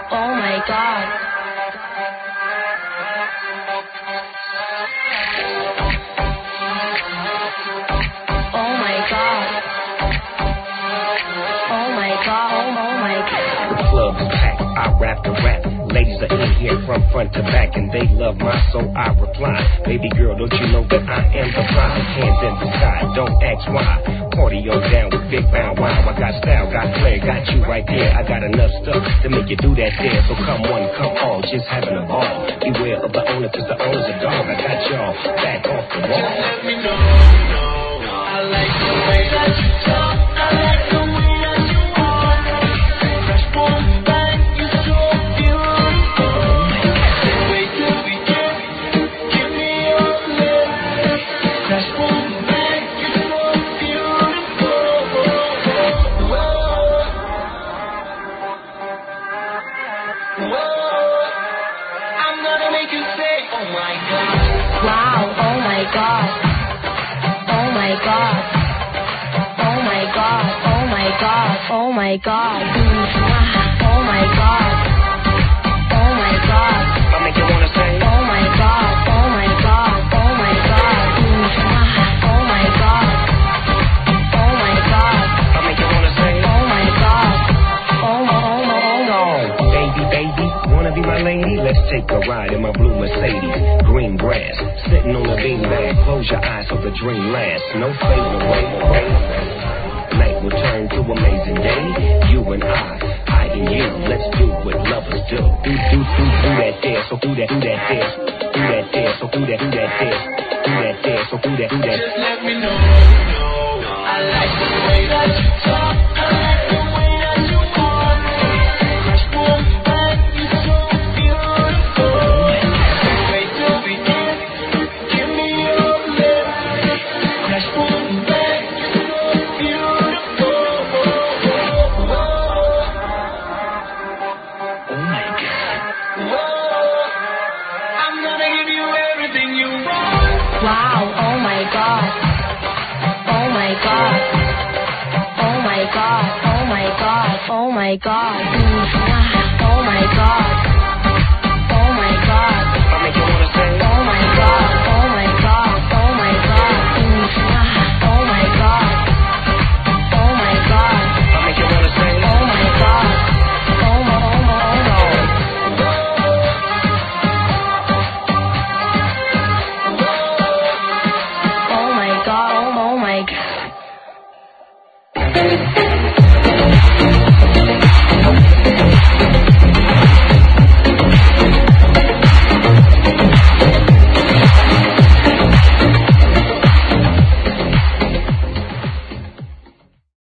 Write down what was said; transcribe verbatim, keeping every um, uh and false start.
Oh my God. Oh my God. Oh my God. Oh my God. The club is packed. I rap the rap. Ladies are in here from front to back, and they love my soul. I reply, baby girl, don't you know that I am the fly? Hands in the sky, don't ask why. Party on down with Big Bow Wow. I got style, got flair, got you right there. I got enough stuff to make you do that there. So come one, come all, just having a ball. Beware of the owner, cause the owner's a dog. I got y'all back off the wall. Just let me know, know, know. I like the way that you talk. I like the way that you walk. Fresh boom bang, you're so beautiful. Can't wait till we get. Give me your love. Fresh boom bang, you're so beautiful. Whoa, whoa. I'm gonna make you say, oh my God. Wow. Oh my God. Oh my God. Oh my God. Oh my God. Oh my God. Oh my God. Oh my God. I make you wanna say, Oh my God. Oh my God. Oh my God. Oh my God. Oh my God. I make you wanna say, Oh my God. Oh my, oh my, oh my. baby, baby, wanna be my lady? Let's take a ride in my blue Mercedes. Green grass, sitting on a beanbag. Close your eyes so the dream lasts. No fade away, away. Night will turn to amazing day. You and I, I and you. Let's do what lovers do. Do, do, do, do that there. So do that, do that there. Do that there. So do that, do that there. Do that there. So do that, do that. Just let me know, know, know. I like the way that you talk. I like the way that you walk. Fresh boom bang, you're so beautiful. Can't wait till we get. Give me your lip. Fresh boom bang, you're so beautiful. Whoa, Oh my God. whoa. I'm gonna give you everything you want. Wow. Oh my God. Oh my God. Oh my God. Oh my God. Oh my God. Oh my God.